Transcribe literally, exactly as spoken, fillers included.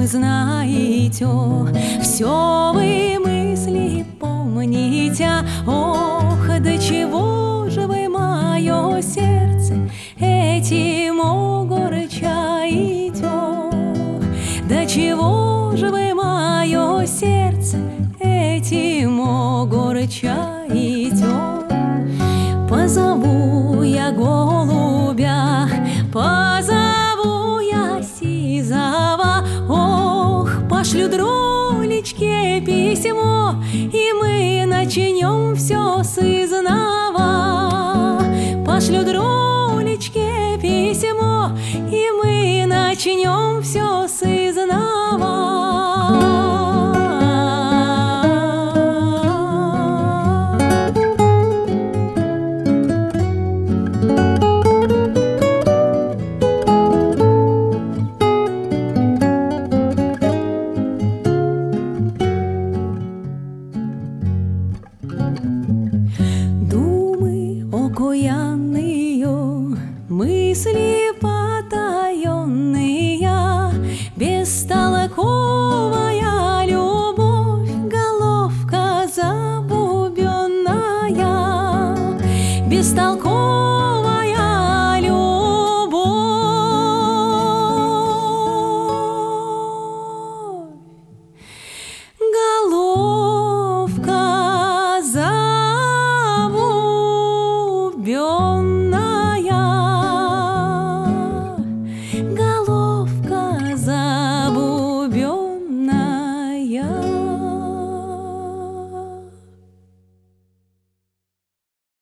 вы знаете, все вы мысли помните. Ох, до чего же вы мое сердце этим огорчаете? До чего же вы мое сердце этим огорчаете? Позову я голубя, позову я сизого, ох, пошлю дролечке письмо, и мы начнем все с изнова. Пошлю дролечке письмо, и мы начнем все с изнова. Думы окаянные, мысли потаенные, бестолковая любовь, головка забубенная, бестолковая